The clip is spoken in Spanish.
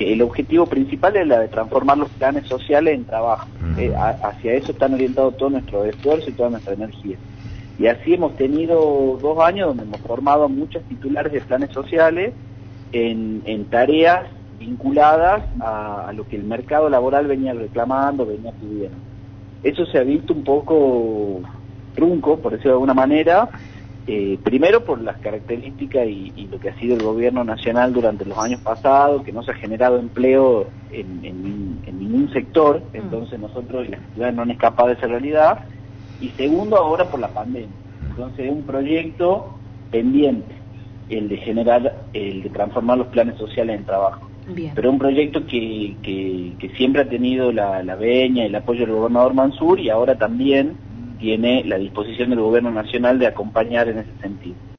el objetivo principal es la de transformar los planes sociales en trabajo. Hacia eso están orientados todos nuestros esfuerzos y toda nuestra energía. Y así hemos tenido 2 años donde hemos formado a muchos titulares de planes sociales en tareas vinculadas a lo que el mercado laboral venía reclamando, venía pidiendo. Eso se ha visto un poco trunco, por decirlo de alguna manera, primero por las características y lo que ha sido el gobierno nacional durante los años pasados, que no se ha generado empleo en ningún sector, entonces nosotros y las ciudades no han escapado de esa realidad, y segundo ahora por la pandemia. Entonces es un proyecto pendiente, el de transformar los planes sociales en trabajo. Bien. Pero un proyecto que siempre ha tenido la veña y el apoyo del gobernador Mansur, y ahora también tiene la disposición del gobierno nacional de acompañar en ese sentido.